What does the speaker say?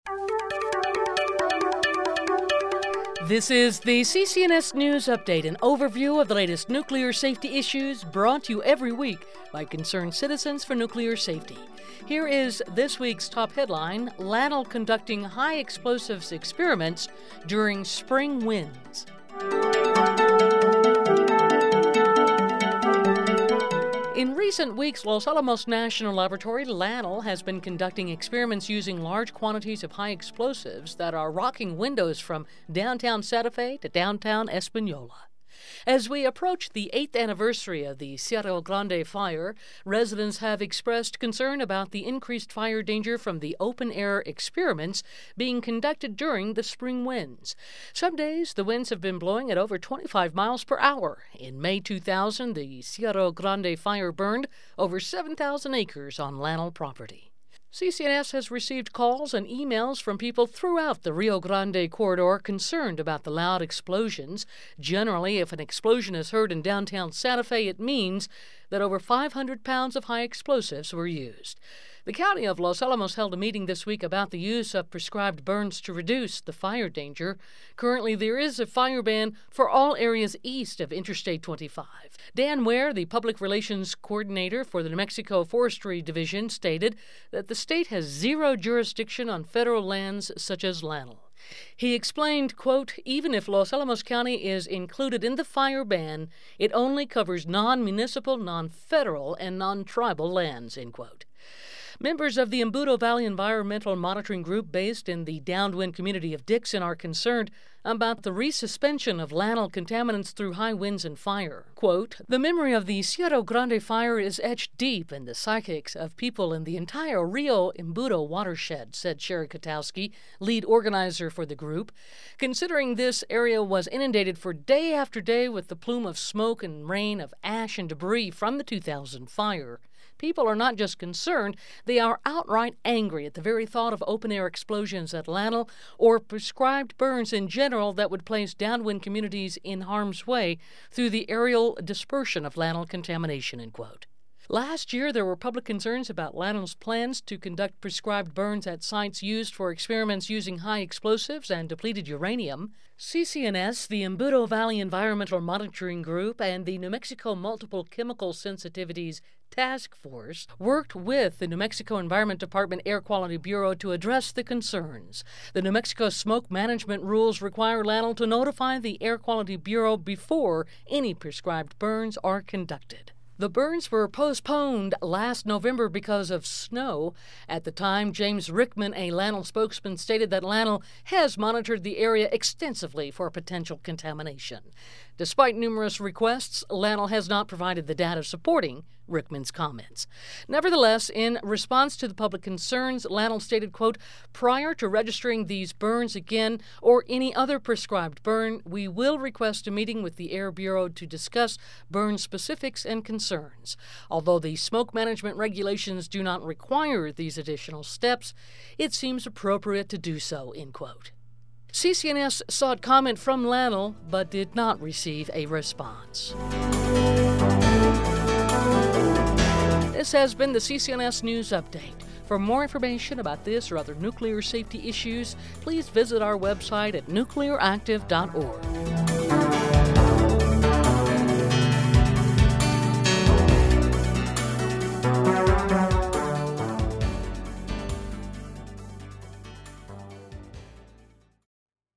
This is the CCNS News Update, an overview of the latest nuclear safety issues brought to you every week by concerned citizens for nuclear safety. Here is this week's top headline: LANL conducting high explosives experiments during spring winds. In recent weeks, Los Alamos National Laboratory, LANL, has been conducting experiments using large quantities of high explosives that are rocking windows from downtown Santa Fe to downtown Espanola. As we approach the 8th anniversary of the Cerro Grande fire, residents have expressed concern about the increased fire danger from the open-air experiments being conducted during the spring winds. Some days, the winds have been blowing at over 25 miles per hour. In May 2000, the Cerro Grande fire burned over 7,000 acres on LANL property. CCNS has received calls and emails from people throughout the Rio Grande corridor concerned about the loud explosions. Generally, if an explosion is heard in downtown Santa Fe, it means that over 500 pounds of high explosives were used. The County of Los Alamos held a meeting this week about the use of prescribed burns to reduce the fire danger. Currently, there is a fire ban for all areas east of Interstate 25. Dan Ware, the public relations coordinator for the New Mexico Forestry Division, stated that the state has zero jurisdiction on federal lands such as LANL. He explained, quote, even if Los Alamos County is included in the fire ban, it only covers non-municipal, non-federal, and non-tribal lands, end quote. Members of the Embudo Valley Environmental Monitoring Group based in the downwind community of Dixon are concerned about the resuspension of LANL contaminants through high winds and fire. Quote, the memory of the Cerro Grande fire is etched deep in the psychics of people in the entire Rio Embudo watershed, said Sherry Kotowski, lead organizer for the group. Considering this area was inundated for day after day with the plume of smoke and rain of ash and debris from the 2000 fire, people are not just concerned, they are outright angry at the very thought of open-air explosions at LANL or prescribed burns in general that would place downwind communities in harm's way through the aerial dispersion of LANL contamination, end quote. Last year, there were public concerns about LANL's plans to conduct prescribed burns at sites used for experiments using high explosives and depleted uranium. CCNS, the Embudo Valley Environmental Monitoring Group, and the New Mexico Multiple Chemical Sensitivities Task Force worked with the New Mexico Environment Department Air Quality Bureau to address the concerns. The New Mexico smoke management rules require LANL to notify the Air Quality Bureau before any prescribed burns are conducted. The burns were postponed last November because of snow. At the time, James Rickman, a LANL spokesman, stated that LANL has monitored the area extensively for potential contamination. Despite numerous requests, LANL has not provided the data supporting Rickman's comments. Nevertheless, in response to the public concerns, LANL stated, quote, prior to registering these burns again or any other prescribed burn, we will request a meeting with the Air Bureau to discuss burn specifics and concerns. Although the smoke management regulations do not require these additional steps, it seems appropriate to do so, end quote. CCNS sought comment from LANL but did not receive a response. This has been the CCNS News Update. For more information about this or other nuclear safety issues, please visit our website at nuclearactive.org.